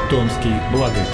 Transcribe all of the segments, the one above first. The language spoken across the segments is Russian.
Томский благовест.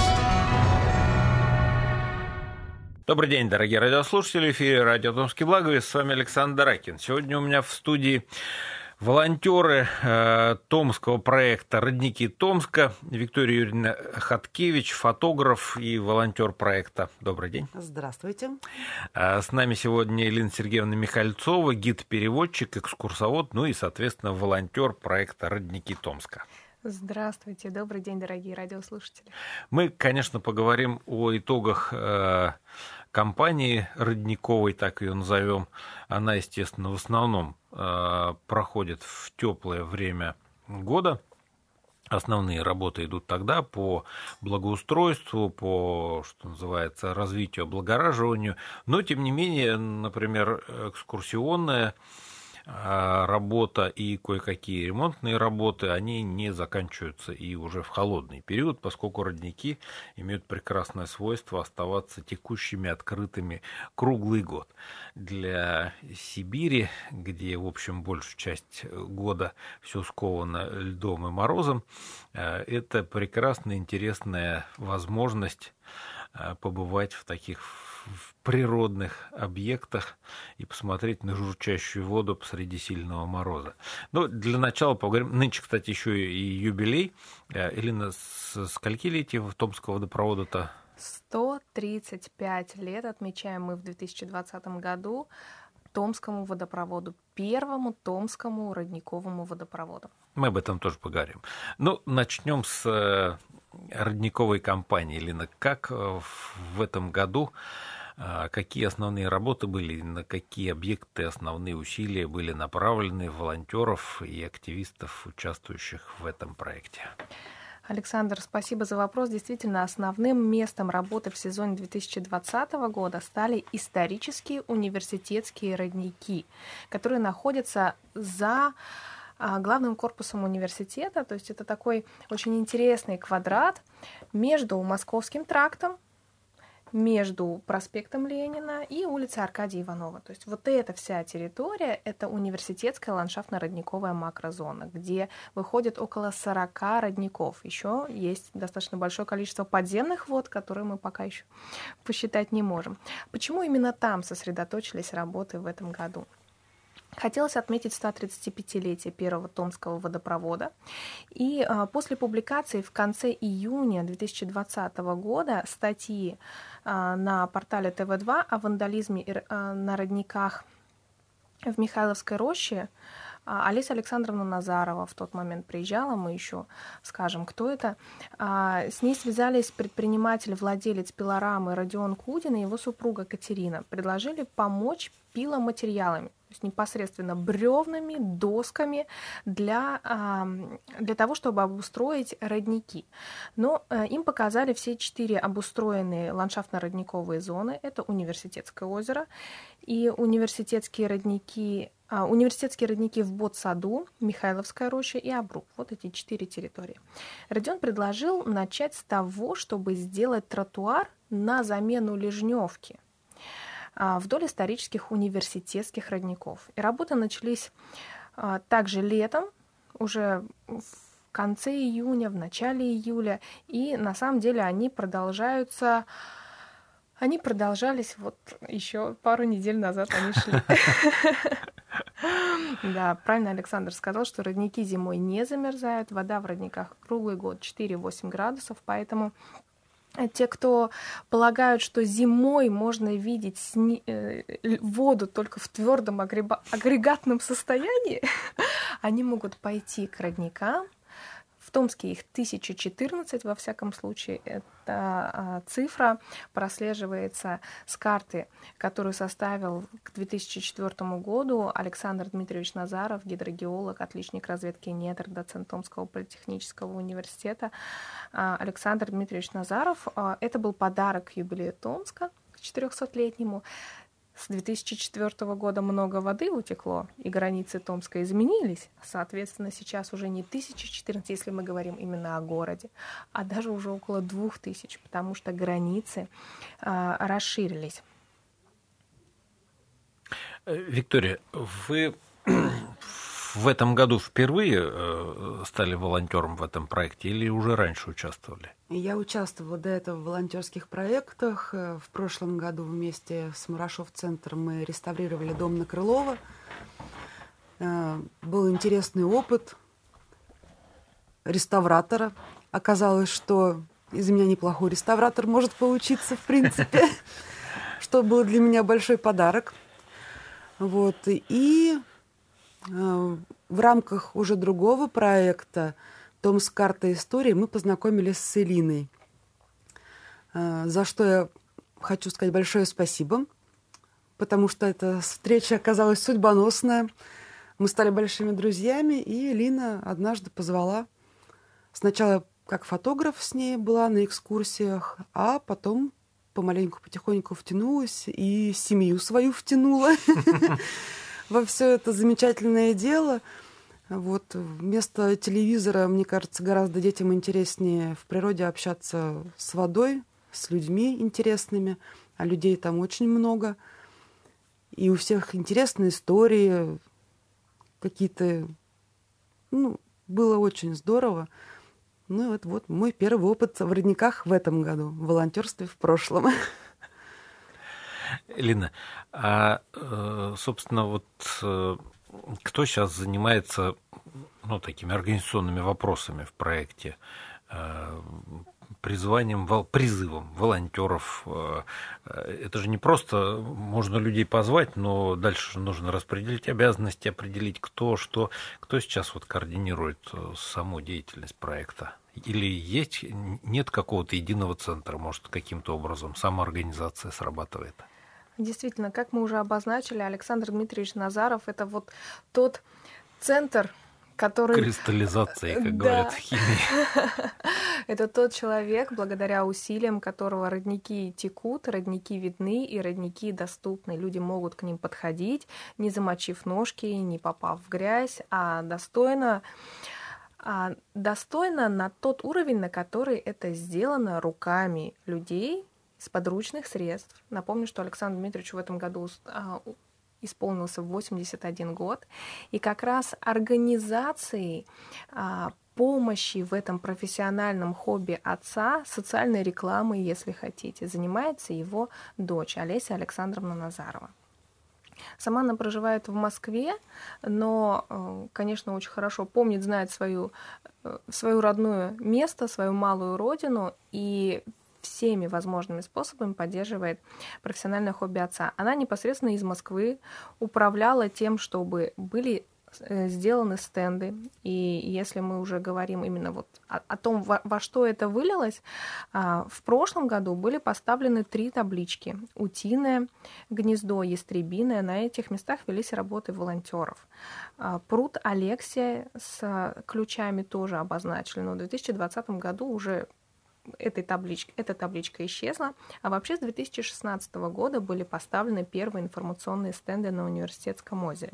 Добрый день, дорогие радиослушатели. В эфире радио «Томский благовест». С вами Александр Ракин. Сегодня у меня в студии волонтеры томского проекта «Родники Томска». Виктория Юрьевна Хаткевич, фотограф и волонтер проекта. Добрый день. Здравствуйте. С нами сегодня Елена Сергеевна Михальцова, гид-переводчик, экскурсовод, ну и, соответственно, волонтер проекта «Родники Томска». Здравствуйте, добрый день, дорогие радиослушатели. Мы, конечно, поговорим о итогах кампании родниковой, так ее назовем. Она, естественно, в основном проходит в теплое время года. Основные работы идут тогда по благоустройству, по, что называется, развитию, облагораживанию. Но, тем не менее, например, экскурсионная работа и кое-какие ремонтные работы, они не заканчиваются и уже в холодный период, поскольку родники имеют прекрасное свойство оставаться текущими, открытыми круглый год. Для Сибири, где, в общем, большую часть года все сковано льдом и морозом, это прекрасная, интересная возможность побывать в таких природных объектах и посмотреть на журчащую воду посреди сильного мороза. Но для начала поговорим. Нынче, кстати, еще и юбилей. Елена, скольки летий Томского водопровода-то? 135 лет отмечаем мы в 2020 году Томскому водопроводу, первому Томскому родниковому водопроводу. Мы об этом тоже поговорим. Ну, начнем с родниковой кампании. Елена, как в этом году, какие основные работы были, на какие объекты основные усилия были направлены волонтеров и активистов, участвующих в этом проекте? Александр, спасибо за вопрос. Действительно, основным местом работы в сезоне 2020 года стали исторические университетские родники, которые находятся за главным корпусом университета. То есть это такой очень интересный квадрат между Московским трактом, между проспектом Ленина и улицей Аркадия Иванова. То есть вот эта вся территория — это университетская ландшафтно-родниковая макрозона, где выходит около 40 родников. Еще есть достаточно большое количество подземных вод, которые мы пока еще посчитать не можем. Почему именно там сосредоточились работы в этом году? Хотелось отметить 135-летие первого Томского водопровода. И после публикации в конце июня 2020 года статьи на портале ТВ2 о вандализме на родниках в Михайловской роще Олеся Александровна Назарова в тот момент приезжала, мы еще скажем, кто это. С ней связались предприниматель, владелец пилорамы Родион Кудин и его супруга Катерина. Предложили помочь пиломатериалами, то есть непосредственно бревнами, досками для того, чтобы обустроить родники. Но им показали все 4 обустроенные ландшафтно-родниковые зоны. Это Университетское озеро и университетские родники в Ботсаду, Михайловская роща и Обруб. Вот эти 4 территории. Родион предложил начать с того, чтобы сделать тротуар на замену лежневки вдоль исторических университетских родников. И работы начались также летом, уже в конце июня, в начале июля, и на самом деле они продолжались вот еще пару недель назад они шли. Да, правильно Александр сказал, что родники зимой не замерзают, вода в родниках круглый год 4-8 градусов, поэтому те, кто полагают, что зимой можно видеть воду только в твердом агрегатном состоянии, они могут пойти к родникам. В Томске их 1014, во всяком случае, эта цифра прослеживается с карты, которую составил к 2004 году Александр Дмитриевич Назаров, гидрогеолог, отличник разведки недр, доцент Томского политехнического университета. Александр Дмитриевич Назаров, это был подарок к юбилею Томска, к 400-летнему. С 2004 года много воды утекло, и границы Томска изменились. Соответственно, сейчас уже не 1014, если мы говорим именно о городе, а даже уже около 2000, потому что границы расширились. Виктория, вы в этом году впервые стали волонтером в этом проекте или уже раньше участвовали? Я участвовала до этого в волонтерских проектах. В прошлом году вместе с Мурашов-центром мы реставрировали дом на Крылова. Был интересный опыт реставратора. Оказалось, что из меня неплохой реставратор может получиться, в принципе, что было для меня большой подарок. Вот. И в рамках уже другого проекта «Том с картой истории» мы познакомились с Элиной, за что я хочу сказать большое спасибо, потому что эта встреча оказалась судьбоносная. Мы стали большими друзьями, и Элина однажды позвала. Сначала как фотограф с ней была на экскурсиях, а потом помаленьку, потихоньку втянулась и семью свою втянула во все это замечательное дело. Вот вместо телевизора, мне кажется, гораздо детям интереснее в природе общаться с водой, с людьми интересными, а людей там очень много. И у всех интересные истории какие-то. Было очень здорово. Вот мой первый опыт в родниках в этом году, в волонтерстве в прошлом. Лина, собственно, кто сейчас занимается такими организационными вопросами в проекте, призывом волонтеров? Это же не просто можно людей позвать, но дальше нужно распределить обязанности, определить, кто сейчас координирует саму деятельность проекта. Или нет какого-то единого центра, может, каким-то образом самоорганизация срабатывает? Действительно, как мы уже обозначили, Александр Дмитриевич Назаров — это тот центр, который... Кристаллизация, как говорят в химии. Это тот человек, благодаря усилиям которого родники текут, родники видны и родники доступны. Люди могут к ним подходить, не замочив ножки, не попав в грязь, а достойно на тот уровень, на который это сделано руками людей из подручных средств. Напомню, что Александру Дмитриевичу в этом году исполнился 81 год, и как раз организацией помощи в этом профессиональном хобби отца, социальной рекламой, если хотите, занимается его дочь Олеся Александровна Назарова. Сама она проживает в Москве, но, конечно, очень хорошо помнит, знает свое родное место, свою малую родину, и всеми возможными способами поддерживает профессиональное хобби отца. Она непосредственно из Москвы управляла тем, чтобы были сделаны стенды. И если мы уже говорим именно о том, во что это вылилось, в прошлом году были поставлены 3 таблички: утиное гнездо, ястребиное. На этих местах велись работы волонтеров. Пруд Алексия с ключами тоже обозначили, но в 2020 году уже эта табличка исчезла, а вообще с 2016 года были поставлены первые информационные стенды на Университетском озере.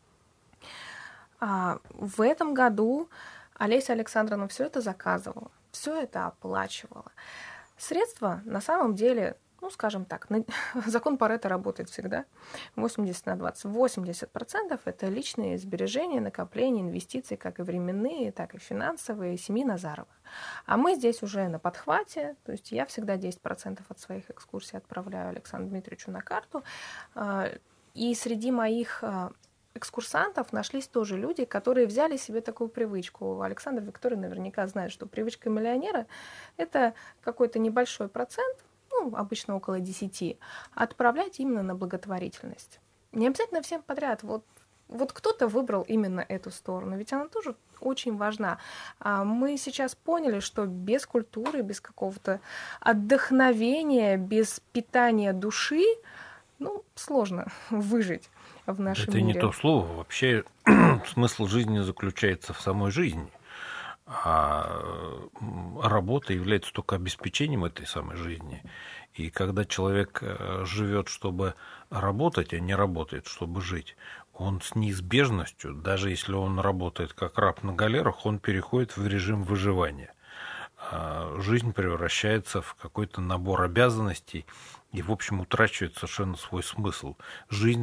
В этом году Олеся Александровна все это заказывала, все это оплачивала. Средства на самом деле, скажем так, закон Парето работает всегда, 80/20. 80% это личные сбережения, накопления, инвестиции, как и временные, так и финансовые, семьи Назаровых. А мы здесь уже на подхвате, то есть я всегда 10% от своих экскурсий отправляю Александру Дмитриевичу на карту. И среди моих экскурсантов нашлись тоже люди, которые взяли себе такую привычку. Александр Викторович наверняка знает, что привычка миллионера — это какой-то небольшой процент, обычно около 10, отправлять именно на благотворительность. Не обязательно всем подряд. Вот кто-то выбрал именно эту сторону, ведь она тоже очень важна. Мы сейчас поняли, что без культуры, без какого-то отдохновения, без питания души, сложно выжить в нашем мире. Это не то слово. Вообще смысл жизни заключается в самой жизни. А работа является только обеспечением этой самой жизни. И когда человек живет, чтобы работать, а не работает, чтобы жить, он с неизбежностью, даже если он работает как раб на галерах, он переходит в режим выживания. жизнь превращается в какой-то набор обязанностей и, в общем, утрачивает совершенно свой смысл. Жизнь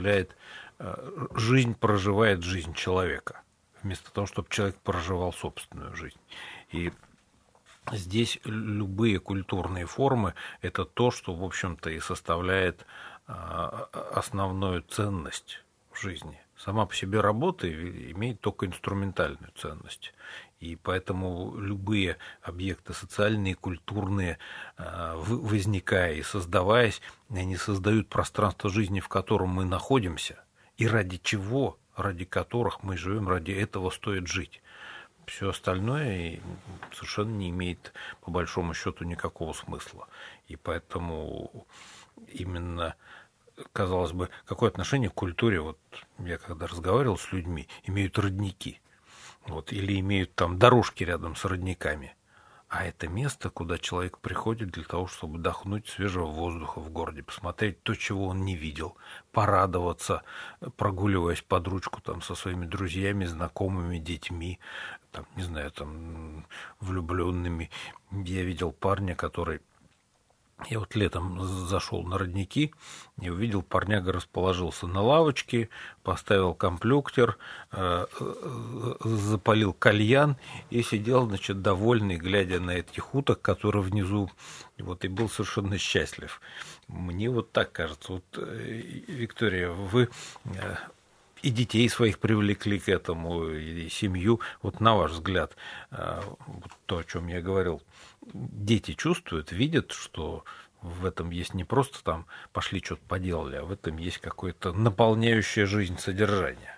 проживает жизнь человека, вместо того, чтобы человек проживал собственную жизнь. И здесь любые культурные формы – это то, что, в общем-то, и составляет основную ценность в жизни. Сама по себе работа имеет только инструментальную ценность. И поэтому любые объекты социальные, культурные, возникая и создаваясь, они создают пространство жизни, в котором мы находимся, и ради которых мы живем, ради этого стоит жить. Все остальное совершенно не имеет, по большому счету, никакого смысла. И поэтому именно, казалось бы, какое отношение к культуре, вот я когда разговаривал с людьми, имеют родники. Или имеют там дорожки рядом с родниками. А это место, куда человек приходит для того, чтобы вдохнуть свежего воздуха в городе, посмотреть то, чего он не видел, порадоваться, прогуливаясь под ручку там, со своими друзьями, знакомыми, детьми, там, не знаю, там, влюбленными. Я видел парня, который... Я вот летом зашел на родники и увидел, парняга расположился на лавочке, поставил комплюктер, запалил кальян и сидел, значит, довольный, глядя на этих уток, которые внизу, и был совершенно счастлив. Мне вот так кажется. Виктория, вы и детей своих привлекли к этому, и семью. На ваш взгляд, то, о чем я говорил, дети чувствуют, видят, что в этом есть не просто там пошли что-то поделали, а в этом есть какое-то наполняющее жизнь содержание.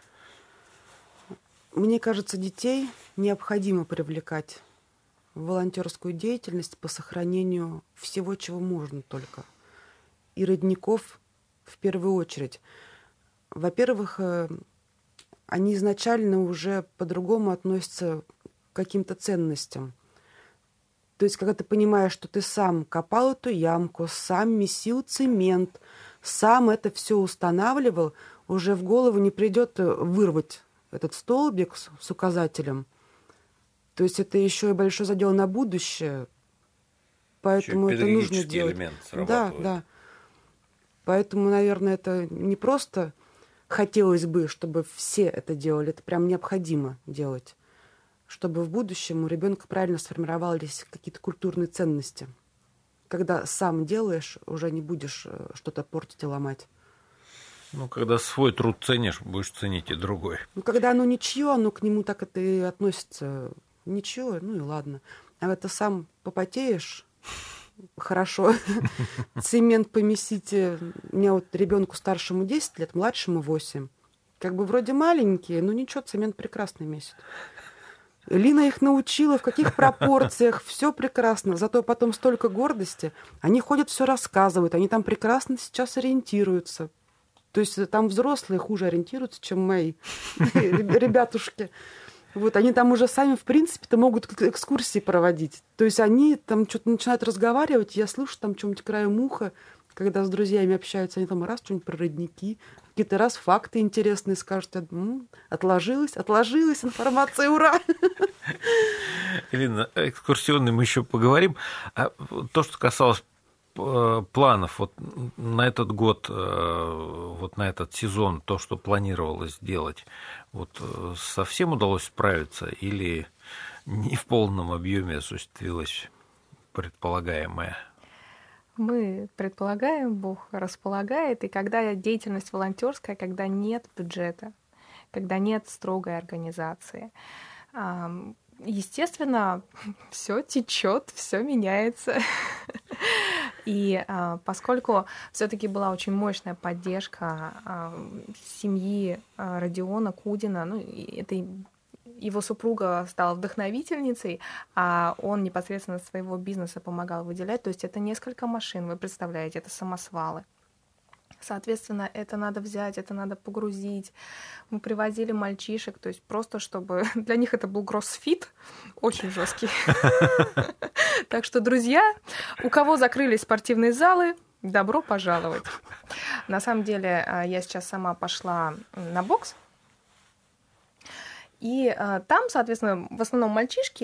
Мне кажется, детей необходимо привлекать в волонтерскую деятельность по сохранению всего, чего можно только. И родников в первую очередь. Во-первых, они изначально уже по-другому относятся к каким-то ценностям. То есть, когда ты понимаешь, что ты сам копал эту ямку, сам месил цемент, сам это все устанавливал, уже в голову не придет вырвать этот столбик с указателем. То есть это еще и большой задел на будущее. Поэтому это нужно делать. Элемент срабатывает. Да. Поэтому, наверное, это не просто хотелось бы, чтобы все это делали, это прям необходимо делать, чтобы в будущем у ребенка правильно сформировались какие-то культурные ценности. Когда сам делаешь, уже не будешь что-то портить и ломать. Когда свой труд ценишь, будешь ценить и другой. Когда оно ничье, оно к нему так это и относится. Ничего, и ладно. А это сам попотеешь, хорошо. Цемент помесите. У меня ребенку старшему 10 лет, младшему 8. Вроде маленькие, но ничего, цемент прекрасно месит. Лина их научила, в каких пропорциях, все прекрасно. Зато потом столько гордости. Они ходят, все рассказывают, они там прекрасно сейчас ориентируются. То есть там взрослые хуже ориентируются, чем мои ребятушки. Они там уже сами, в принципе-то, могут экскурсии проводить. То есть они там что-то начинают разговаривать, я слышу там что-нибудь краем уха, когда с друзьями общаются, они там раз что-нибудь про родники, какие-то раз факты интересные скажут. Отложилась информация, ура! Елена, экскурсионный мы еще поговорим. А то, что касалось планов на этот год, на этот сезон, то, что планировалось сделать, совсем удалось справиться или не в полном объеме осуществилось предполагаемое? Мы предполагаем, Бог располагает, и когда деятельность волонтерская, когда нет бюджета, когда нет строгой организации, естественно, все течет, все меняется. И поскольку все-таки была очень мощная поддержка семьи Родиона Кудина, это его супруга стала вдохновительницей, а он непосредственно своего бизнеса помогал выделять. То есть это несколько машин, вы представляете, это самосвалы. Соответственно, это надо взять, это надо погрузить. Мы привозили мальчишек, то есть просто чтобы... Для них это был кроссфит, очень жесткий. Так что, друзья, у кого закрылись спортивные залы, добро пожаловать. На самом деле, я сейчас сама пошла на бокс, и там, соответственно, в основном мальчишки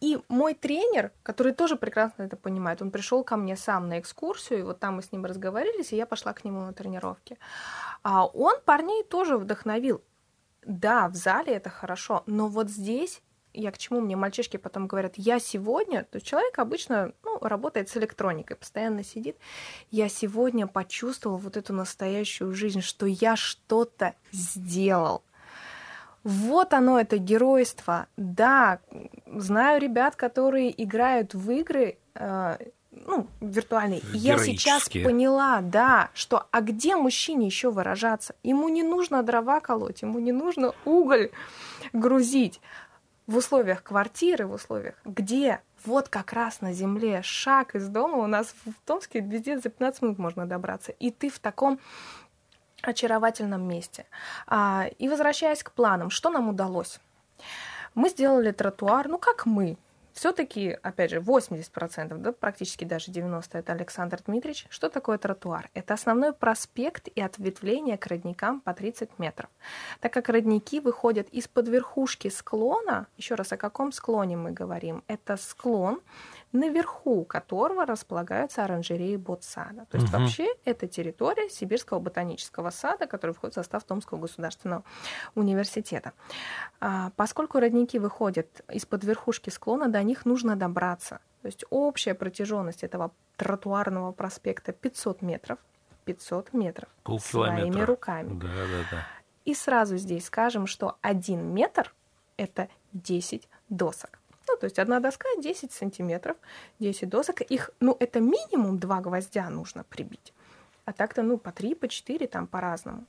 И мой тренер, который тоже прекрасно это понимает, он пришел ко мне сам на экскурсию, и вот там мы с ним разговорились, и я пошла к нему на тренировки. А он парней тоже вдохновил. Да, в зале это хорошо, но вот здесь, я к чему, мне мальчишки потом говорят, я сегодня, то есть человек обычно работает с электроникой, постоянно сидит, я сегодня почувствовал вот эту настоящую жизнь, что я что-то сделал. Вот оно, это геройство. Да, знаю ребят, которые играют в игры, виртуальные. И я сейчас поняла, да, что а где мужчине еще выражаться? Ему не нужно дрова колоть, ему не нужно уголь грузить. В условиях квартиры, в условиях, где вот как раз на земле шаг из дома, у нас в Томске везде за 15 минут можно добраться, и ты в таком очаровательном месте. И возвращаясь к планам, что нам удалось? Мы сделали тротуар, как мы. Все-таки, опять же, 80%, да, практически даже 90%, это Александр Дмитриевич. Что такое тротуар? Это основной проспект и ответвление к родникам по 30 метров. Так как родники выходят из-под верхушки склона, еще раз, о каком склоне мы говорим? Это склон, наверху которого располагаются оранжереи ботсада. То есть вообще это территория Сибирского ботанического сада, который входит в состав Томского государственного университета. Поскольку родники выходят из-под верхушки склона, до них нужно добраться. То есть общая протяженность этого тротуарного проспекта 500 метров. 500 метров. Полкилометра. Своими руками. Да. И сразу здесь скажем, что 1 метр – это 10 досок. То есть одна доска 10 сантиметров, 10 досок. Их, это минимум 2 гвоздя нужно прибить. А так-то, по 3, по 4, там по-разному.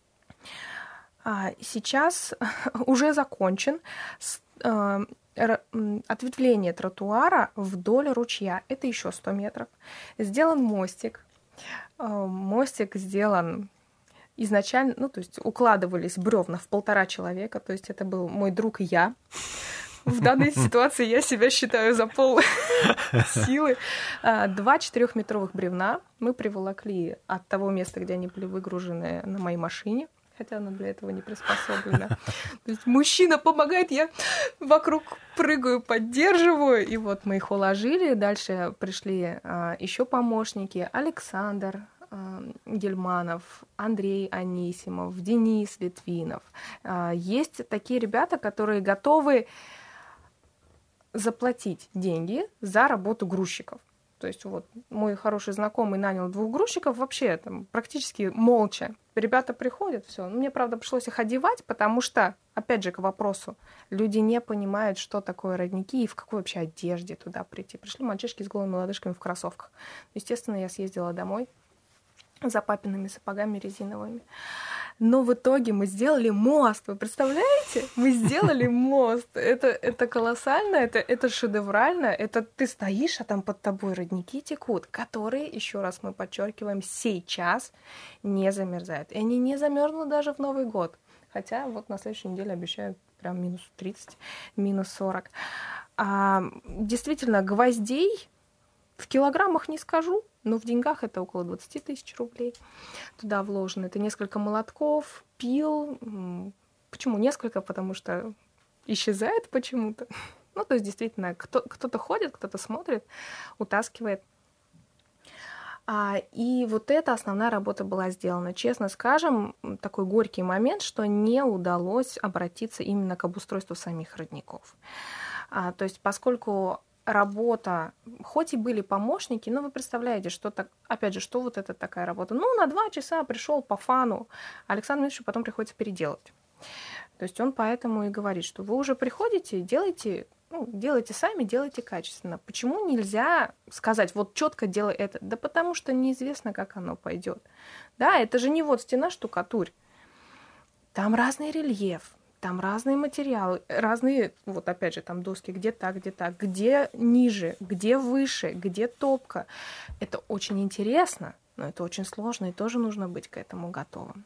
Сейчас уже закончен ответвление тротуара вдоль ручья. Это еще 100 метров. Сделан мостик. Мостик сделан изначально, то есть укладывались бревна в 1,5 человека. То есть это был мой друг и я. В данной ситуации я себя считаю за пол силы. 2 4-метровых бревна мы приволокли от того места, где они были выгружены, на моей машине, хотя она для этого не приспособлена. То есть мужчина помогает, я вокруг прыгаю, поддерживаю, и вот мы их уложили. Дальше пришли еще помощники: Александр Гельманов, Андрей Анисимов, Денис Литвинов. Есть такие ребята, которые готовы заплатить деньги за работу грузчиков. То есть вот мой хороший знакомый нанял 2 грузчиков, вообще там практически молча. Ребята приходят, все. Мне, правда, пришлось их одевать, потому что, опять же, к вопросу, люди не понимают, что такое родники и в какой вообще одежде туда прийти. Пришли мальчишки с голыми лодыжками в кроссовках. Естественно, я съездила домой за папиными сапогами резиновыми. Но в итоге мы сделали мост. Вы представляете? Мы сделали мост. Это колоссально, это шедеврально. Это ты стоишь, а там под тобой родники текут, которые, еще раз мы подчеркиваем, сейчас не замерзают. И они не замерзнут даже в Новый год. Хотя вот на следующей неделе обещают прям минус 30, минус 40. Действительно, гвоздей в килограммах не скажу, но в деньгах это около 20 тысяч рублей туда вложено. Это несколько молотков, пил. Почему несколько? Потому что исчезает почему-то. То есть действительно, кто-то ходит, кто-то смотрит, утаскивает. И вот эта основная работа была сделана. Честно скажем, такой горький момент, что не удалось обратиться именно к обустройству самих родников. То есть поскольку работа, хоть и были помощники, но вы представляете, что так, опять же, что вот это такая работа. На 2 часа пришел по фану, Александру Дмитриевичу потом приходится переделать. То есть он поэтому и говорит, что вы уже приходите, делайте сами, делайте качественно. Почему нельзя сказать, вот четко делай это? Да потому что неизвестно, как оно пойдет. Да, это же не вот стена штукатурь. Там разный рельеф. Там разные материалы, разные, вот опять же, там доски, где так, где ниже, где выше, где топка. Это очень интересно, но это очень сложно, и тоже нужно быть к этому готовым.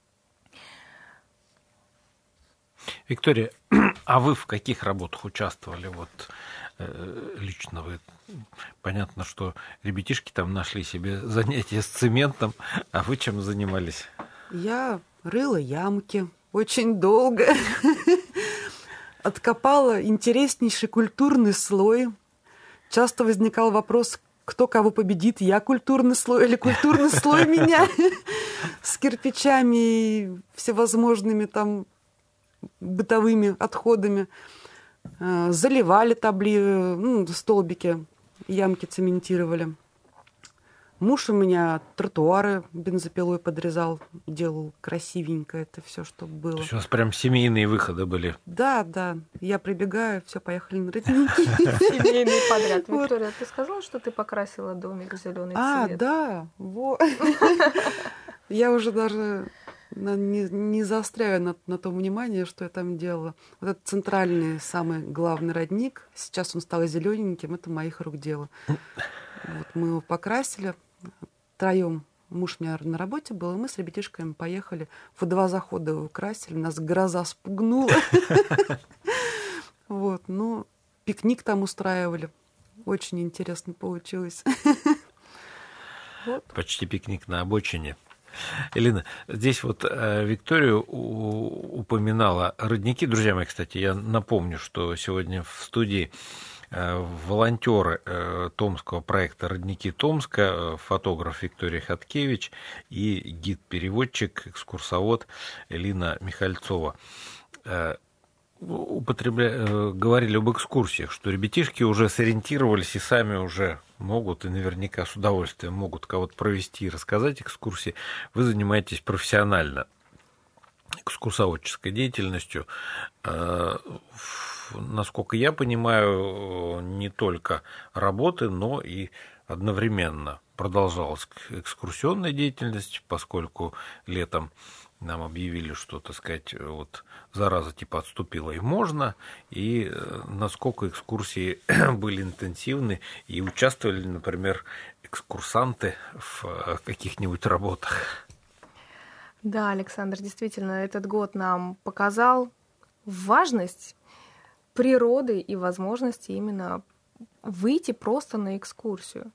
Виктория, а вы в каких работах участвовали? Лично вы. Понятно, что ребятишки там нашли себе занятия с цементом, а вы чем занимались? Я рыла ямки. Очень долго. откопала интереснейший культурный слой. Часто возникал вопрос, кто кого победит, я культурный слой или культурный слой меня, с кирпичами и всевозможными там бытовыми отходами. Заливали столбики, ямки цементировали. Муж у меня тротуары бензопилой подрезал, делал красивенько это все, чтобы было. То есть у вас прям семейные выходы были? Да. Я прибегаю, все, поехали на родники. Семейный подряд. Виктория, ты сказала, что ты покрасила домик в зеленый цвет? Да. Я уже даже не заостряю на том внимание, что я там делала. Вот этот центральный, самый главный родник, сейчас он стал зелененьким, это моих рук дело. Вот, мы его покрасили втроем. Муж у меня на работе был, и мы с ребятишками поехали. В 2 захода его красили, нас гроза спугнула. Вот, пикник там устраивали. Очень интересно получилось. Почти пикник на обочине. Элина, здесь вот Виктория упоминала родники. Друзья мои, кстати, я напомню, что сегодня в студии волонтеры томского проекта «Родники Томска», фотограф Виктория Хаткевич и гид-переводчик, экскурсовод Элина Михальцова. Говорили об экскурсиях, что ребятишки уже сориентировались и сами уже могут, и наверняка с удовольствием могут кого-то провести и рассказать экскурсии. Вы занимаетесь профессионально экскурсоводческой деятельностью. Насколько я понимаю, не только работы, но и одновременно продолжалась экскурсионная деятельность, поскольку летом нам объявили, что, так сказать, вот зараза типа отступила и можно, и насколько экскурсии были интенсивны, и участвовали, например, экскурсанты в каких-нибудь работах. Да, Александр, действительно, этот год нам показал важность природы и возможности именно выйти просто на экскурсию.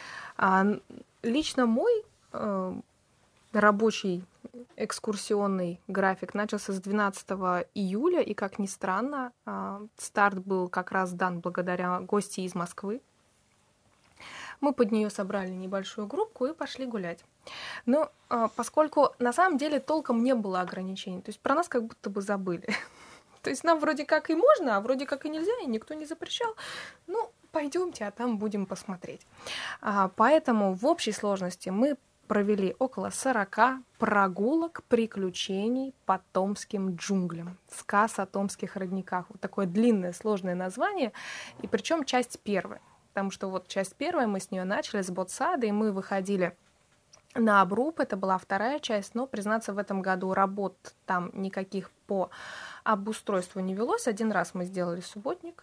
Лично мой рабочий экскурсионный график начался с 12 июля, и, как ни странно, старт был как раз дан благодаря гости из Москвы. Мы под нее собрали небольшую группку и пошли гулять. Но поскольку на самом деле толком не было ограничений, то есть про нас как будто бы забыли. То есть нам вроде как и можно, а вроде как и нельзя, и никто не запрещал. Пойдемте, а там будем посмотреть. Поэтому в общей сложности мы провели около 40 прогулок, приключений по томским джунглям. Сказ о томских родниках. Вот такое длинное, сложное название. И причем часть первая. Потому что вот часть первая, мы с нее начали, с Ботсада, и мы выходили на обруб. Это была вторая часть, но, признаться, в этом году работ там никаких по обустройству не велось. Один раз мы сделали субботник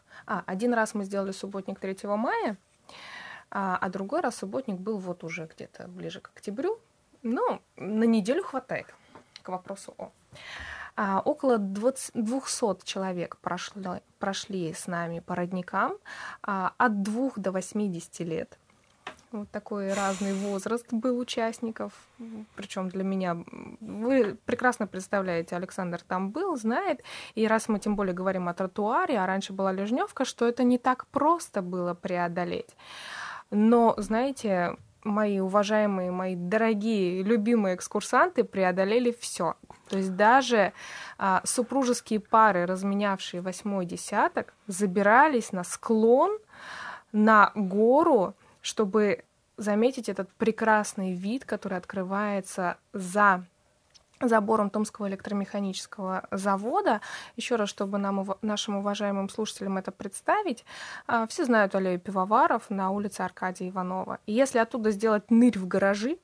3 мая, а другой раз субботник был вот уже где-то ближе к октябрю. На неделю хватает, к вопросу около 200 человек прошли с нами по родникам от 2 до 80 лет. Вот такой разный возраст был участников. Причем для меня, вы прекрасно представляете, Александр там был, знает. И раз мы тем более говорим о тротуаре, а раньше была лежневка, что это не так просто было преодолеть. Но, знаете, мои уважаемые, мои дорогие, любимые экскурсанты преодолели все. То есть даже супружеские пары, разменявшие 8-й десяток, забирались на склон, на гору, чтобы заметить этот прекрасный вид, который открывается за забором Томского электромеханического завода. Еще раз, чтобы нашим уважаемым слушателям это представить, все знают аллею пивоваров на улице Аркадия Иванова. И если оттуда сделать нырь в гаражи,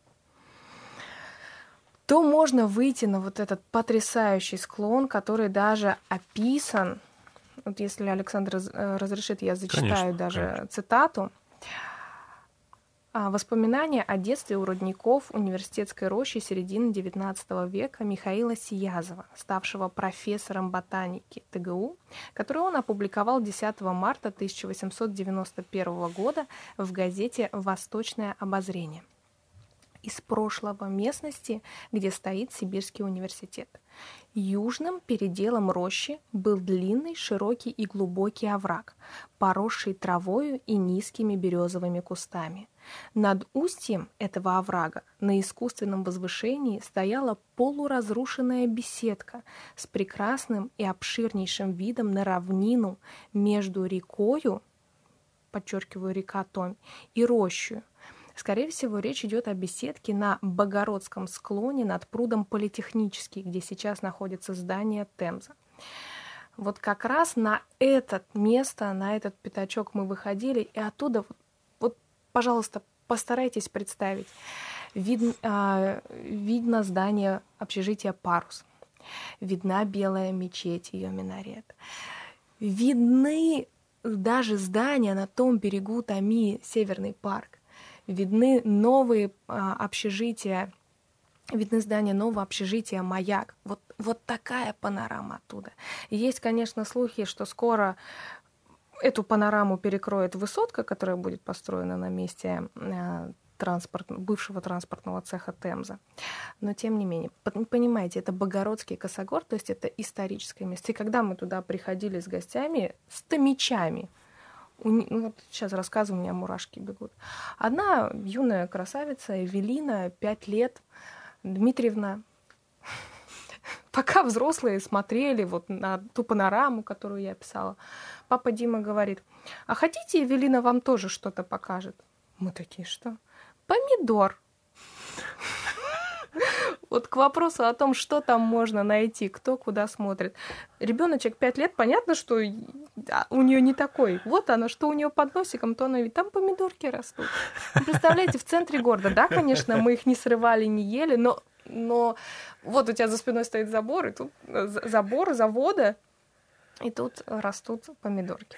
то можно выйти на вот этот потрясающий склон, который даже описан. Вот если Александр разрешит, я зачитаю конечно. Цитату. Воспоминания о детстве у родников университетской рощи середины XIX века Михаила Сиязова, ставшего профессором ботаники ТГУ, который он опубликовал 10 марта 1891 года в газете «Восточное обозрение». из прошлого местности, где стоит Сибирский университет. Южным переделом рощи был длинный, широкий и глубокий овраг, поросший травою и низкими березовыми кустами. Над устьем этого оврага на искусственном возвышении стояла полуразрушенная беседка с прекрасным и обширнейшим видом на равнину между рекою, подчеркиваю, река Томь, и рощью. Скорее всего, речь идет о беседке на Богородском склоне над прудом Политехнический, где сейчас находится здание Темза. Вот как раз на это место, на этот пятачок мы выходили, и оттуда, вот, пожалуйста, постарайтесь представить, видно здание общежития «Парус», видна белая мечеть, ее минарет, видны даже здания на том берегу Томи, Северный парк, видны новые общежития, видны здания нового общежития «Маяк». Вот такая панорама оттуда. Есть, конечно, слухи, что скоро эту панораму перекроет высотка, которая будет построена на месте бывшего транспортного цеха Темза. Но, тем не менее, понимаете, это Богородский Косогор, то есть это историческое место. И когда мы туда приходили с гостями, с томичами, вот сейчас рассказываю, у меня мурашки бегут. Одна юная красавица, Эвелина, 5 лет, Дмитриевна, пока взрослые смотрели вот на ту панораму, которую я писала, папа Дима говорит: а хотите, Эвелина вам тоже что-то покажет? Мы такие: что? Помидор. Вот к вопросу о том, что там можно найти, кто куда смотрит. Ребеночек 5 лет, понятно, что у нее не такой. Вот она, что у нее под носиком, то она видит. Там помидорки растут. Вы представляете, в центре города. Да, конечно, мы их не срывали, не ели, но вот у тебя за спиной стоит забор, и тут забор завода, и тут растут помидорки.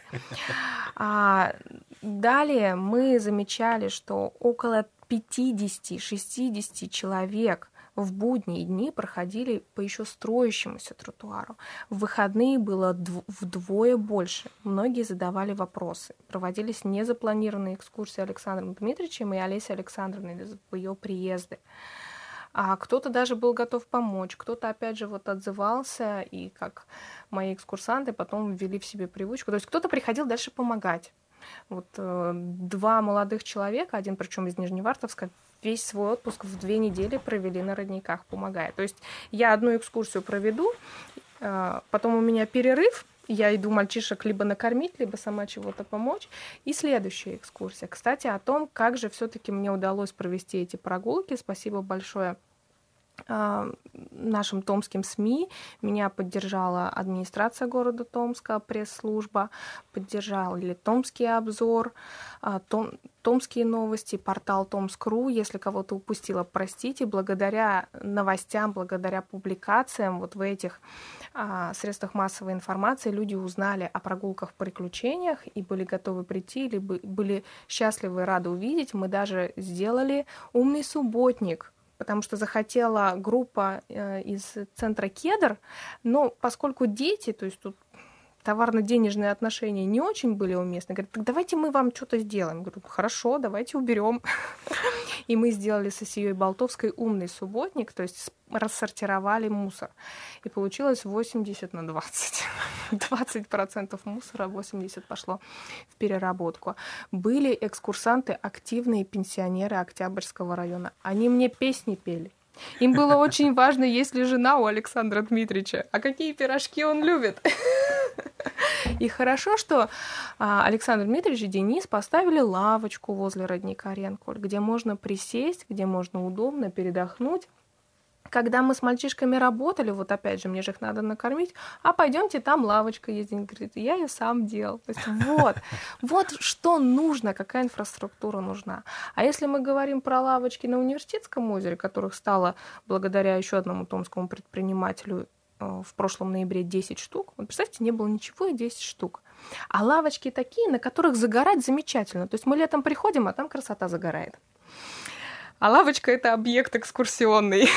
Далее мы замечали, что около 50-60 человек в будние дни проходили по еще строящемуся тротуару. В выходные было вдвое больше. Многие задавали вопросы. Проводились незапланированные экскурсии Александром Дмитриевичем и Олесей Александровной в ее приезды. А кто-то даже был готов помочь, кто-то, опять же, вот отзывался, и как мои экскурсанты потом ввели в себе привычку. То есть кто-то приходил дальше помогать. Вот 2 молодых человека, один причем из Нижневартовска, весь свой отпуск в 2 недели провели на родниках, помогая. То есть я одну экскурсию проведу, потом у меня перерыв, я иду мальчишек либо накормить, либо сама чего-то помочь. И следующая экскурсия. Кстати, о том, как же все-таки мне удалось провести эти прогулки. Спасибо большое нашим томским СМИ. Меня поддержала администрация города Томска, пресс-служба, поддержали Томский обзор, Томские новости, портал Томск.ру. Если кого-то упустила, простите. Благодаря новостям, благодаря публикациям вот в этих средствах массовой информации люди узнали о прогулках-приключениях и были готовы прийти, или были счастливы и рады увидеть. Мы даже сделали умный субботник, потому что захотела группа из центра «Кедр», но поскольку дети, то есть тут товарно-денежные отношения не очень были уместны, говорят: так давайте мы вам что-то сделаем. Говорю: хорошо, давайте уберем. И мы сделали с Осией Болтовской умный субботник, то есть рассортировали мусор. И получилось 80/20. 20% мусора, 80% пошло в переработку. Были экскурсанты, активные пенсионеры Октябрьского района. Они мне песни пели. Им было очень важно, есть ли жена у Александра Дмитриевича, а какие пирожки он любит. И хорошо, что Александр Дмитриевич и Денис поставили лавочку возле родника Ренкуль, где можно присесть, где можно удобно передохнуть. Когда мы с мальчишками работали, вот опять же, мне же их надо накормить, а пойдемте, там лавочка есть. Они говорят: я ее сам делал. То есть вот что нужно, какая инфраструктура нужна. А если мы говорим про лавочки на Университетском озере, которых стало благодаря еще одному томскому предпринимателю в прошлом ноябре 10 штук, вот представьте, не было ничего и 10 штук. А лавочки такие, на которых загорать замечательно. То есть мы летом приходим, а там красота загорает. А лавочка — это объект экскурсионный.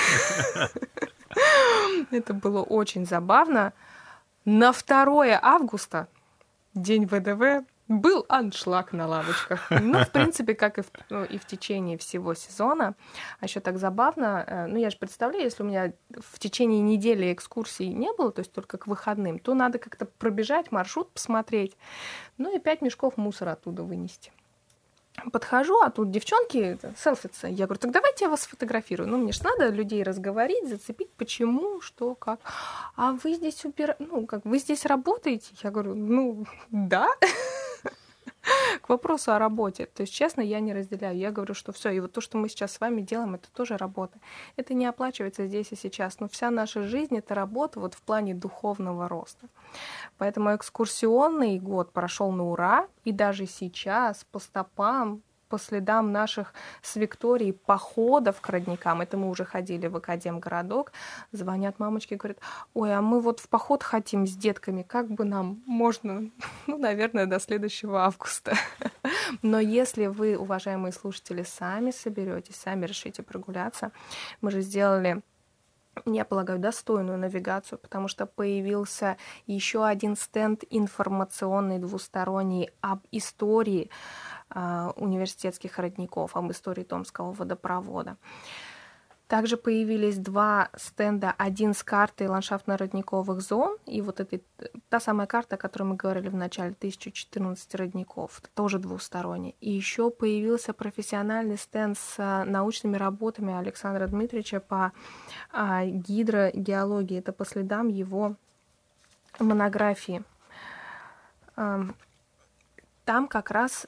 Это было очень забавно. На 2 августа, день ВДВ, был аншлаг на лавочках. Ну, в принципе, как и в течение всего сезона. А еще так забавно, ну, я же представляю, если у меня в течение недели экскурсий не было, то есть только к выходным, то надо как-то пробежать маршрут, посмотреть, ну и 5 мешков мусора оттуда вынести. Подхожу, а тут девчонки селфятся. Я говорю, так давайте я вас сфотографирую. Ну, мне же надо людей разговорить, зацепить, почему, что, как. А вы здесь вы здесь работаете? Я говорю, ну, да. К вопросу о работе. То есть, честно, я не разделяю. Я говорю, что все, и вот то, что мы сейчас с вами делаем, это тоже работа. Это не оплачивается здесь и сейчас. Но вся наша жизнь — это работа вот в плане духовного роста. Поэтому экскурсионный год прошел на ура. И даже сейчас по стопам, по следам наших с Викторией походов к родникам, это мы уже ходили в Академгородок, звонят мамочки и говорят, ой, а мы вот в поход хотим с детками, как бы нам можно, ну, наверное, до следующего августа. Но если вы, уважаемые слушатели, сами соберетесь, сами решите прогуляться, мы же сделали, я полагаю, достойную навигацию, потому что появился еще один стенд информационный, двусторонний, об истории университетских родников, об истории Томского водопровода. Также появились 2 стенда, один с картой ландшафтно-родниковых зон, и вот та самая карта, о которой мы говорили в начале, 1014 родников, тоже двусторонний. И еще появился профессиональный стенд с научными работами Александра Дмитриевича по гидрогеологии. Это по следам его монографии. Там как раз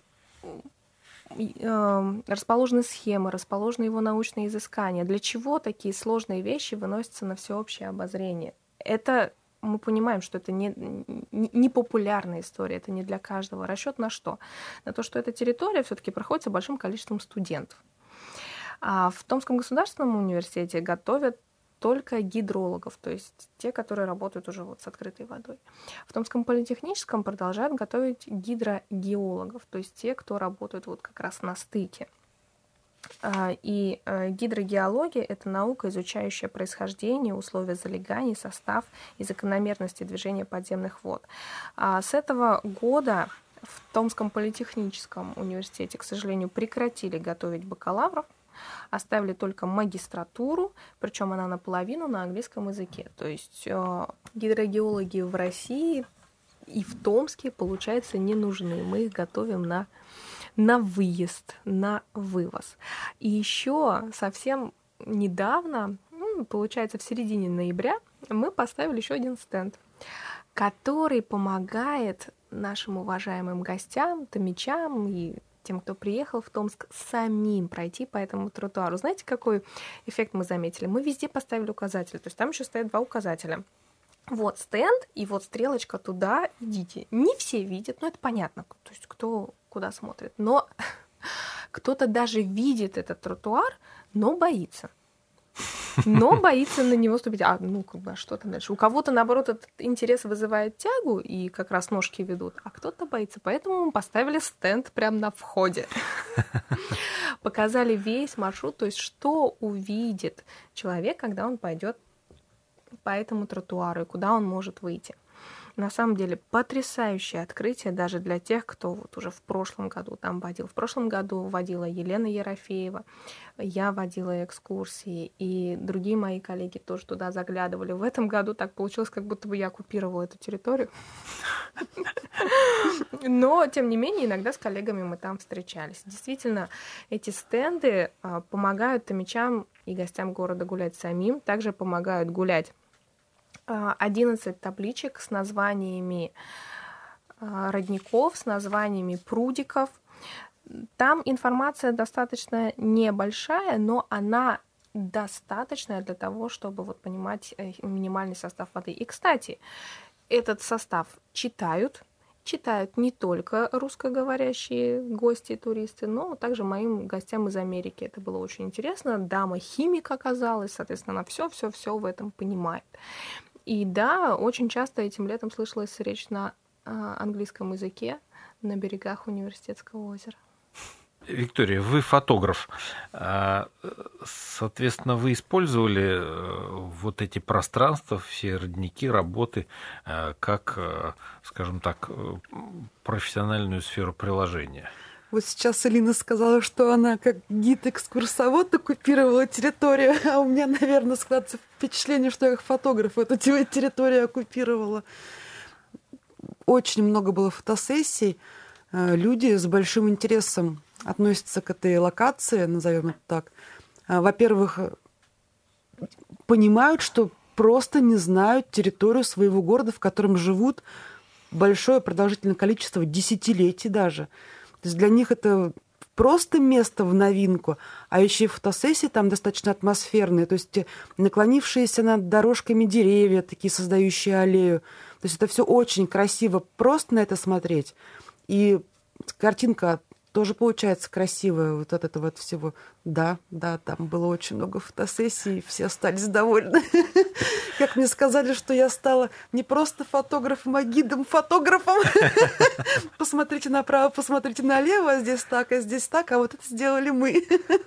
расположены схемы, расположены его научные изыскания. Для чего такие сложные вещи выносятся на всеобщее обозрение? Это мы понимаем, что это не популярная история, это не для каждого. Расчет на что? На то, что эта территория все-таки проходит с большим количеством студентов. А в Томском государственном университете готовят только гидрологов, то есть те, которые работают уже вот с открытой водой. В Томском политехническом продолжают готовить гидрогеологов, то есть те, кто работают вот как раз на стыке. И гидрогеология — это наука, изучающая происхождение, условия залеганий, состав и закономерности движения подземных вод. С этого года в Томском политехническом университете, к сожалению, прекратили готовить бакалавров, оставили только магистратуру, причем она наполовину на английском языке. То есть гидрогеологи в России и в Томске, получается, не нужны. Мы их готовим на выезд, на вывоз. И еще совсем недавно, получается, в середине ноября, мы поставили еще один стенд, который помогает нашим уважаемым гостям, томичам и тем, кто приехал в Томск, самим пройти по этому тротуару. Знаете, какой эффект мы заметили? Мы везде поставили указатели, то есть там еще стоят 2 указателя. Вот стенд, и вот стрелочка туда, идите. Не все видят, но это понятно, то есть кто куда смотрит. Но кто-то даже видит этот тротуар, но боится. Но боится на него ступить. А что там дальше? У кого-то, наоборот, этот интерес вызывает тягу, и как раз ножки ведут, а кто-то боится. Поэтому мы поставили стенд прямо на входе. Показали весь маршрут, то есть что увидит человек, когда он пойдет по этому тротуару, и куда он может выйти. На самом деле потрясающее открытие даже для тех, кто вот уже в прошлом году там водил. В прошлом году водила Елена Ерофеева, я водила экскурсии, и другие мои коллеги тоже туда заглядывали. В этом году так получилось, как будто бы я оккупировала эту территорию. Но, тем не менее, иногда с коллегами мы там встречались. Действительно, эти стенды помогают томичам и гостям города гулять самим, также помогают гулять 11 табличек с названиями родников, с названиями прудиков. Там информация достаточно небольшая, но она достаточная для того, чтобы вот понимать минимальный состав воды. И, кстати, этот состав читают не только русскоговорящие гости и туристы, но также моим гостям из Америки. Это было очень интересно. Дама-химик оказалась, соответственно, она все в этом понимает. И да, очень часто этим летом слышалась речь на английском языке на берегах Университетского озера. Виктория, вы фотограф. Соответственно, вы использовали вот эти пространства, все родники, работы, как, скажем так, профессиональную сферу приложения? Вот сейчас Элина сказала, что она как гид-экскурсовод оккупировала территорию, а у меня, наверное, складывается впечатление, что я как фотограф эту территорию оккупировала. Очень много было фотосессий. Люди с большим интересом относятся к этой локации, назовем это так. Во-первых, понимают, что просто не знают территорию своего города, в котором живут большое продолжительное количество, десятилетий даже. То есть для них это просто место в новинку, а еще и фотосессии там достаточно атмосферные, то есть наклонившиеся над дорожками деревья, такие создающие аллею. То есть это все очень красиво, просто на это смотреть. И картинка тоже получается красивая вот от этого всего. Да, там было очень много фотосессий, все остались довольны. Как мне сказали, что я стала не просто фотографом, а гидом-фотографом. Посмотрите направо, посмотрите налево, а здесь так, а вот это сделали мы.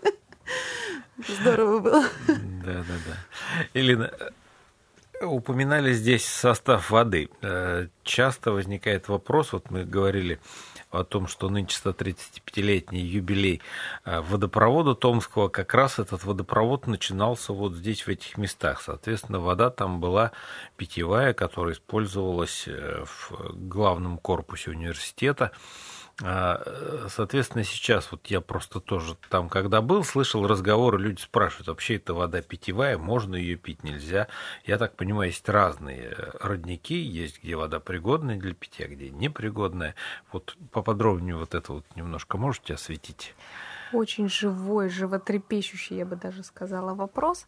Здорово было. Да. Элина, упоминали здесь состав воды. Часто возникает вопрос, вот мы говорили о том, что нынче 135-летний юбилей водопровода Томского, как раз этот водопровод начинался вот здесь, в этих местах. Соответственно, вода там была питьевая, которая использовалась в главном корпусе университета. Соответственно, сейчас вот я просто тоже там, когда был, слышал разговоры, люди спрашивают, вообще это вода питьевая, можно ее пить, нельзя. Я так понимаю, есть разные родники, есть где вода пригодная для питья, где непригодная. Вот поподробнее вот это вот немножко можете осветить? Очень живой, животрепещущий, я бы даже сказала, вопрос.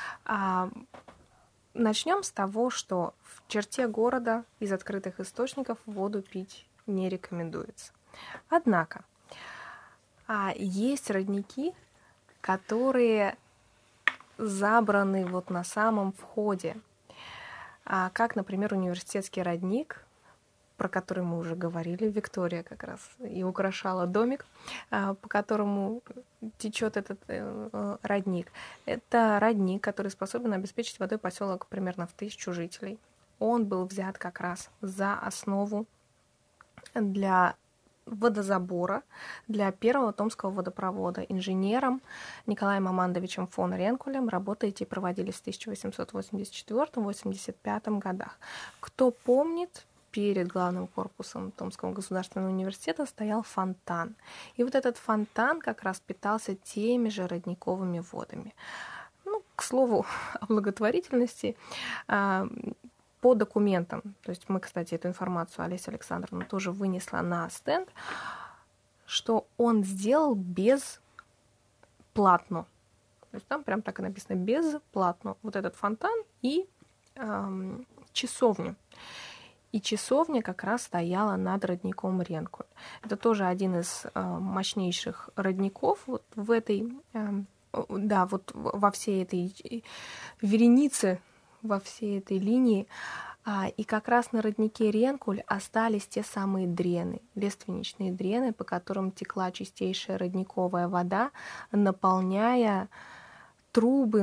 Начнем с того, что в черте города из открытых источников воду пить не рекомендуется. Однако есть родники, которые забраны вот на самом входе, как, например, университетский родник, про который мы уже говорили, Виктория как раз и украшала домик, по которому течет этот родник. Это родник, который способен обеспечить водой поселок примерно в 1000 жителей. Он был взят как раз за основу для водозабора для первого Томского водопровода. Инженером Николаем Амандовичем фон Ренкулем работы эти проводились в 1884-85 годах. Кто помнит, перед главным корпусом Томского государственного университета стоял фонтан. И вот этот фонтан как раз питался теми же родниковыми водами. К слову о благотворительности, по документам, то есть мы, кстати, эту информацию Олеся Александровна тоже вынесла на стенд, что он сделал безплатно. То есть там прям так и написано безплатно. Вот этот фонтан и часовню. И часовня как раз стояла над родником Ренкуль. Это тоже один из мощнейших родников вот в этой, вот во всей этой веренице, во всей этой линии. И как раз на роднике Ренкуль остались те самые дрены, лиственничные дрены, по которым текла чистейшая родниковая вода, наполняя трубы,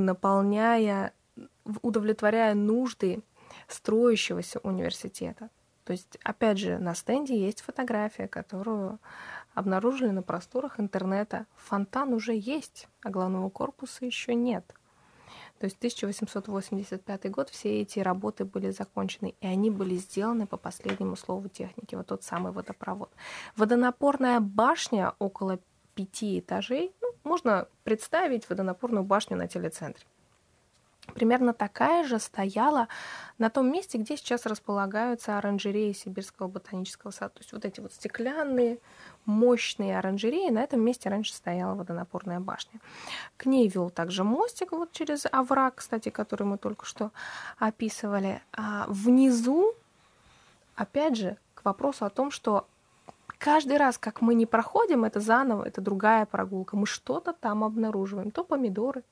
удовлетворяя нужды строящегося университета. То есть, опять же, на стенде есть фотография, которую обнаружили на просторах интернета. Фонтан уже есть, а главного корпуса еще нет. То есть 1885 год все эти работы были закончены, и они были сделаны по последнему слову техники, вот тот самый водопровод. Водонапорная башня около 5 этажей, можно представить водонапорную башню на телецентре. Примерно такая же стояла на том месте, где сейчас располагаются оранжереи Сибирского ботанического сада. То есть вот эти вот стеклянные, мощные оранжереи, на этом месте раньше стояла водонапорная башня. К ней вел также мостик вот через овраг, кстати, который мы только что описывали. А внизу, опять же, к вопросу о том, что каждый раз, как мы не проходим, это заново, это другая прогулка, мы что-то там обнаруживаем. То помидоры,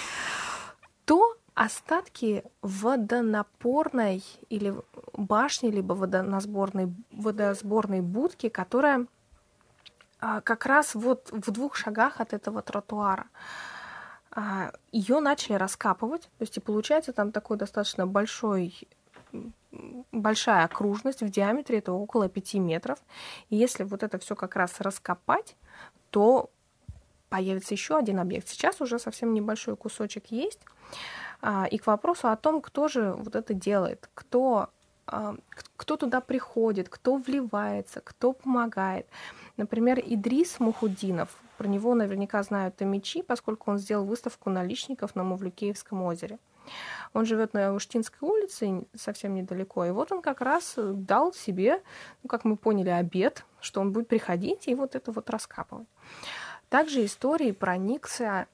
то остатки водонапорной или башни, либо водосборной будки, которая как раз вот в 2 шагах от этого тротуара. Ее начали раскапывать, то есть и получается там такой достаточно большая окружность в диаметре, это около 5 метров. И если вот это все как раз раскопать, то появится еще один объект. Сейчас уже совсем небольшой кусочек есть. И к вопросу о том, кто же вот это делает, кто туда приходит, кто вливается, кто помогает. Например, Идрис Мухуддинов, про него наверняка знают томичи, поскольку он сделал выставку наличников на Мавлюкеевском озере. Он живет на Уштинской улице, совсем недалеко, и вот он как раз дал себе, как мы поняли, обет, что он будет приходить и вот это вот раскапывать. Также историей проникся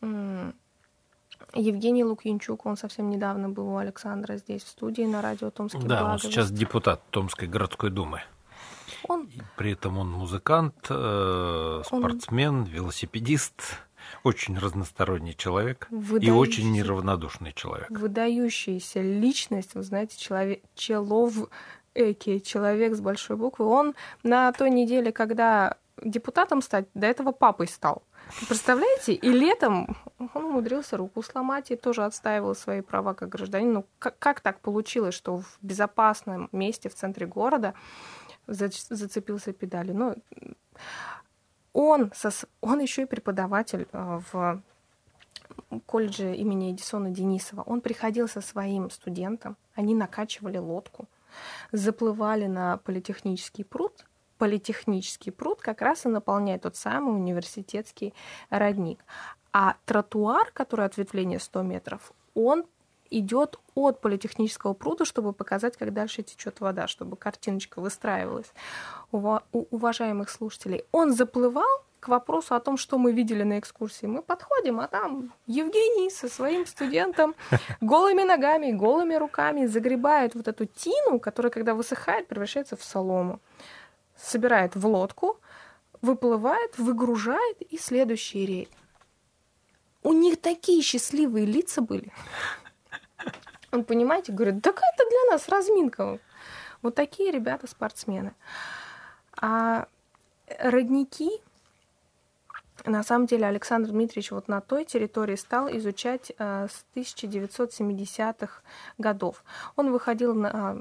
Евгений Лукьянчук, он совсем недавно был у Александра здесь в студии на радио «Томский Да, благовест». он сейчас депутат Томской городской думы. При этом он музыкант, спортсмен, велосипедист, очень разносторонний человек и очень неравнодушный человек. Выдающаяся личность, вы знаете, человек с большой буквы. Он на той неделе, когда депутатом стать, до этого папой стал. Представляете? И летом он умудрился руку сломать и тоже отстаивал свои права как гражданин. Ну, как так получилось, что в безопасном месте в центре города зацепился педали? Ну, он еще и преподаватель в колледже имени Эдисона Денисова. Он приходил со своим студентом, они накачивали лодку, заплывали на Политехнический пруд. Политехнический пруд как раз и наполняет тот самый университетский родник. А тротуар, который ответвление 100 метров, он идет от Политехнического пруда, чтобы показать, как дальше течет вода, чтобы картиночка выстраивалась у уважаемых слушателей. Он заплывал к вопросу о том, что мы видели на экскурсии. Мы подходим, а там Евгений со своим студентом голыми ногами, голыми руками загребает вот эту тину, которая, когда высыхает, превращается в солому. Собирает в лодку, выплывает, выгружает, и следующий рейд. У них такие счастливые лица были. Он, понимаете, говорит, так это для нас разминка. Вот такие ребята-спортсмены. А родники, на самом деле, Александр Дмитриевич вот на той территории стал изучать с 1970-х годов. Он выходил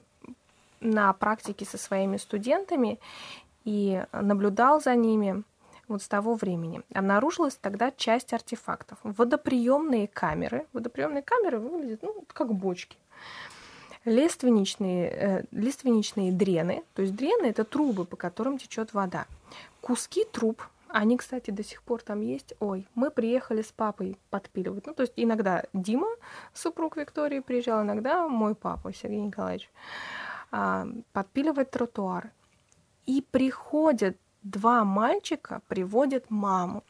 на практике со своими студентами и наблюдал за ними вот с того времени. Обнаружилась тогда часть артефактов. Водоприемные камеры. Водоприемные камеры выглядят как бочки. Лиственничные дрены. То есть дрены — это трубы, по которым течет вода. Куски труб. Они, кстати, до сих пор там есть. Мы приехали с папой подпиливать. То есть иногда Дима, супруг Виктории, приезжал, иногда мой папа, Сергей Николаевич, подпиливать тротуары. И приходят 2 мальчика, приводят маму.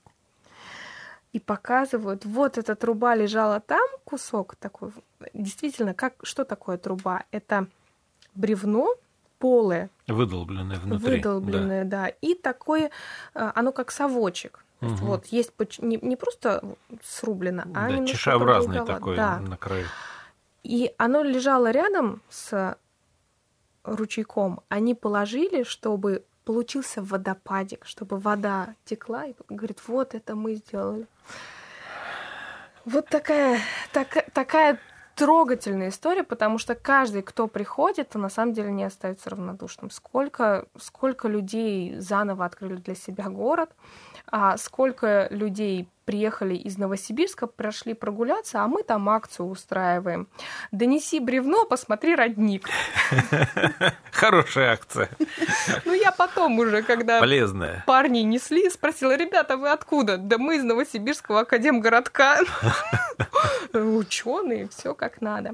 И показывают, вот эта труба лежала там, кусок такой. Действительно, что такое труба? Это бревно полое. Выдолбленное внутри. Выдолбленное, да. И такое, оно как совочек. То есть вот есть не просто срублено, а немножко чешеобразный такой на краю. И оно лежало рядом с ручейком. Они положили, чтобы получился водопадик, чтобы вода текла. И говорит, вот это мы сделали. Вот такая трогательная история, потому что каждый, кто приходит, на самом деле не остается равнодушным. Сколько людей заново открыли для себя город, а сколько людей приехали из Новосибирска, прошли прогуляться, а мы там акцию устраиваем. Донеси бревно, посмотри родник. Хорошая акция. Я потом уже, когда полезная. Парни несли, спросила, ребята, вы откуда? Да мы из Новосибирского академгородка. Ученые, все как надо.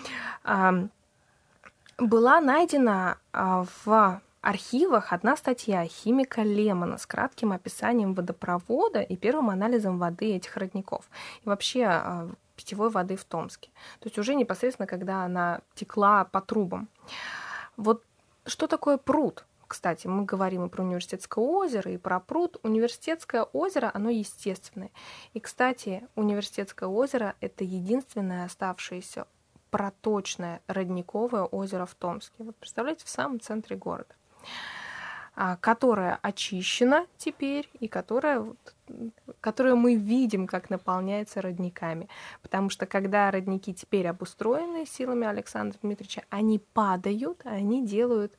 Была найдена в архивах одна статья химика Лемона с кратким описанием водопровода и первым анализом воды этих родников. И вообще питьевой воды в Томске. То есть уже непосредственно, когда она текла по трубам. Вот что такое пруд? Кстати, мы говорим и про университетское озеро, и про пруд. Университетское озеро, оно естественное. И, кстати, университетское озеро — это единственное оставшееся проточное родниковое озеро в Томске. Вот представляете, в самом центре города. которая очищена теперь и которую мы видим, как наполняется родниками. Потому что когда родники теперь обустроены силами Александра Дмитриевича, они падают, они делают...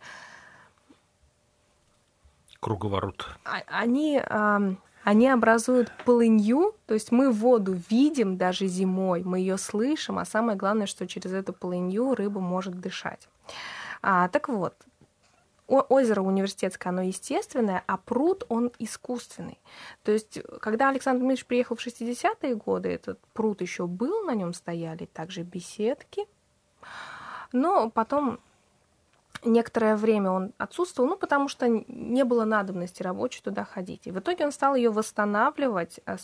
Круговорот. Они образуют полынью, то есть мы воду видим даже зимой, мы ее слышим, а самое главное, что через эту полынью рыба может дышать. Так вот, озеро университетское, оно естественное, а пруд, он искусственный. То есть, когда Александр Дмитриевич приехал в 60-е годы, этот пруд еще был, на нем стояли также беседки, но потом некоторое время он отсутствовал, потому что не было надобности рабочей туда ходить. И в итоге он стал ее восстанавливать с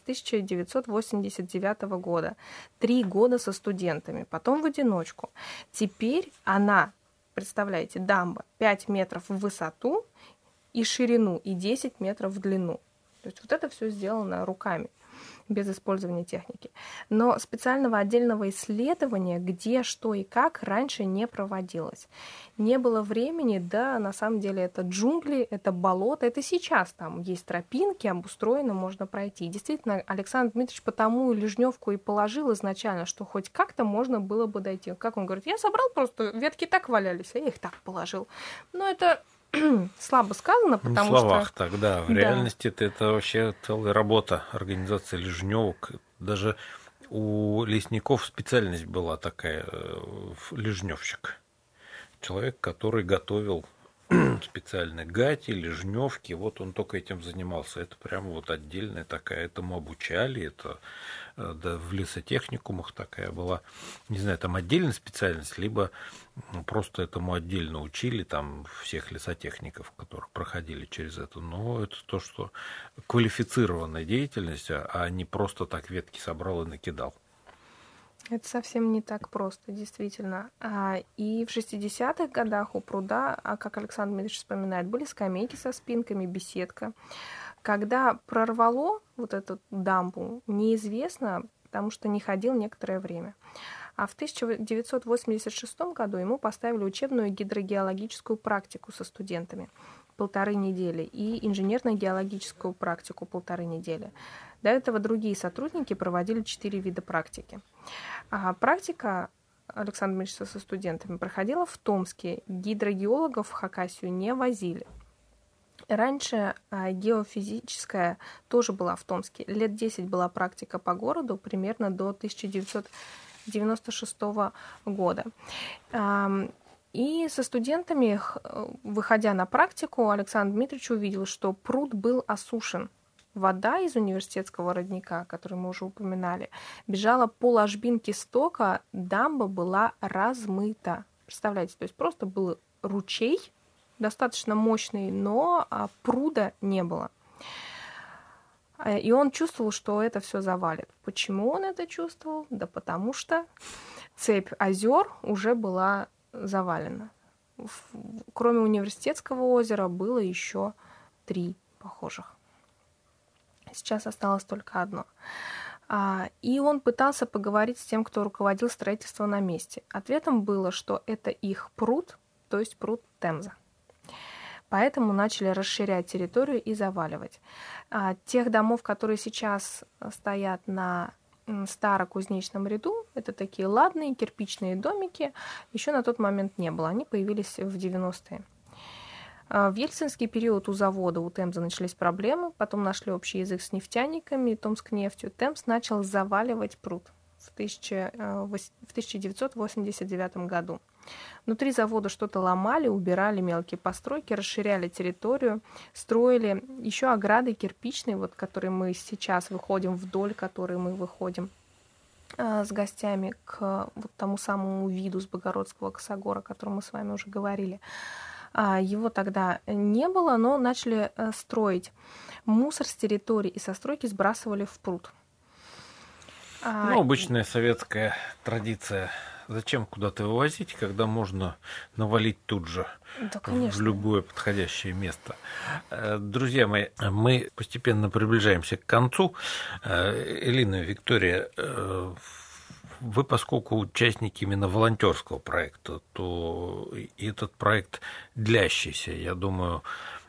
1989 года. 3 года со студентами, потом в одиночку. Теперь она... Представляете, дамба 5 метров в высоту и ширину, и 10 метров в длину. То есть вот это все сделано руками, без использования техники. Но специального отдельного исследования, где, что и как, раньше не проводилось. Не было времени, да, на самом деле это джунгли, это болото, это сейчас там есть тропинки, обустроено, можно пройти. И действительно, Александр Дмитриевич потому и Лежневку и положил изначально, что хоть как-то можно было бы дойти. Как он говорит, я собрал просто, ветки так валялись, а я их так положил. Но это... слабо сказано, потому в словах что... так, да. В реальности это вообще целая работа организации лежневок. Даже у лесников специальность была такая, лежневщик. Человек, который готовил специальные гати, лежневки, вот он только этим занимался. Это прямо вот отдельная такая, этому обучали, это да, в лесотехникумах такая была, не знаю, там отдельная специальность, либо просто этому отдельно учили там всех лесотехников, которые проходили через это. Но это то, что квалифицированная деятельность, а не просто так ветки собрал и накидал. Это совсем не так просто, действительно. И в 60-х годах у пруда, как Александр Дмитриевич вспоминает, были скамейки со спинками, беседка. Когда прорвало вот эту дамбу, неизвестно, потому что не ходил некоторое время. А в 1986 году ему поставили учебную гидрогеологическую практику со студентами 1,5 недели и инженерно-геологическую практику 1,5 недели. До этого другие сотрудники проводили 4 вида практики. Практика Александра Дмитриевича со студентами проходила в Томске. Гидрогеологов в Хакасию не возили. Раньше геофизическая тоже была в Томске. Лет 10 была практика по городу, примерно до 1996 года. И со студентами, выходя на практику, Александр Дмитриевич увидел, что пруд был осушен. Вода из университетского родника, который мы уже упоминали, бежала по ложбинке стока, дамба была размыта. Представляете, то есть просто был ручей, достаточно мощный, но пруда не было. И он чувствовал, что это все завалит. Почему он это чувствовал? Да потому что цепь озер уже была завалена. Кроме университетского озера было еще 3 похожих. Сейчас осталось только одно. И он пытался поговорить с тем, кто руководил строительством на месте. Ответом было, что это их пруд, то есть пруд Темза. Поэтому начали расширять территорию и заваливать. Тех домов, которые сейчас стоят на старокузнечном ряду, это такие ладные кирпичные домики, еще на тот момент не было. Они появились в 90-е. В ельцинский период у завода, у Темза начались проблемы, потом нашли общий язык с нефтяниками, Томскнефтью. Темз начал заваливать пруд в 1989 году. Внутри завода что-то ломали, убирали мелкие постройки, расширяли территорию, строили еще ограды кирпичные, вот, которые мы сейчас выходим вдоль, которые мы выходим с гостями к вот тому самому виду с Богородского косогора, о котором мы с вами уже говорили. Его тогда не было, но начали строить. Мусор с территории и со стройки сбрасывали в пруд. Обычная советская традиция. Зачем куда-то вывозить, когда можно навалить тут же, да, в любое подходящее место. Друзья мои, мы постепенно приближаемся к концу. Элина, Виктория, вы, поскольку участники именно волонтерского проекта, то и этот проект длящийся, я думаю,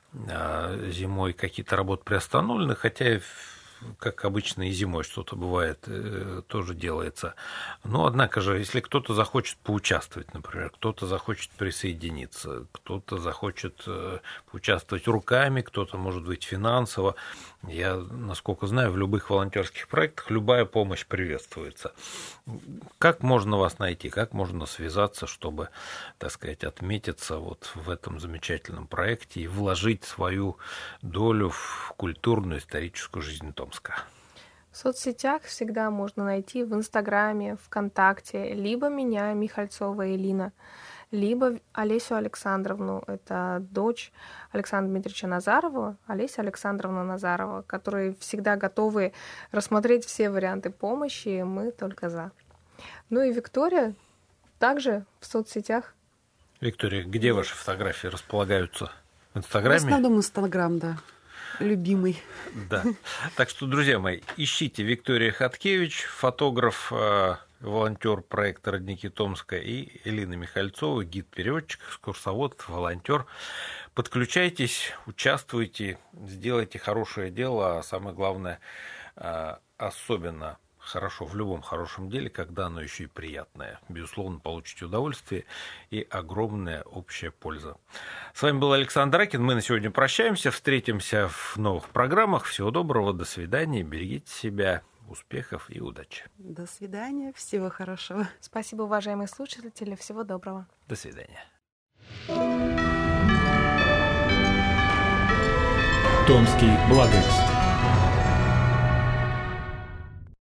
зимой какие-то работы приостановлены, хотя, как обычно, и зимой что-то бывает, тоже делается. Но, однако же, если кто-то захочет поучаствовать, например, кто-то захочет присоединиться, кто-то захочет поучаствовать руками, кто-то, может быть, финансово, я, насколько знаю, в любых волонтерских проектах любая помощь приветствуется. Как можно вас найти, как можно связаться, чтобы, так сказать, отметиться вот в этом замечательном проекте и вложить свою долю в культурную, историческую жизнь Томска? В соцсетях всегда можно найти в Инстаграме, ВКонтакте, либо меня, Михальцова Элина, либо Олесю Александровну, это дочь Александра Дмитриевича Назарова, Олеся Александровна Назарова, которые всегда готовы рассмотреть все варианты помощи, мы только за. Ну и Виктория также в соцсетях. Виктория, где ваши фотографии располагаются? В Инстаграме? В основном Инстаграм, да. Любимый. Да. Так что, друзья мои, ищите Виктория Хаткевич, фотограф, волонтер проекта «Родники Томска», и Элина Михальцова, гид-переводчик, экскурсовод, волонтер. Подключайтесь, участвуйте, сделайте хорошее дело, а самое главное, особенно хорошо в любом хорошем деле, когда оно еще и приятное. Безусловно, получите удовольствие и огромная общая польза. С вами был Александр Ракин. Мы на сегодня прощаемся. Встретимся в новых программах. Всего доброго, до свидания. Берегите себя. Успехов и удачи. До свидания. Всего хорошего. Спасибо, уважаемые слушатели. Всего доброго. До свидания. Томский благовест.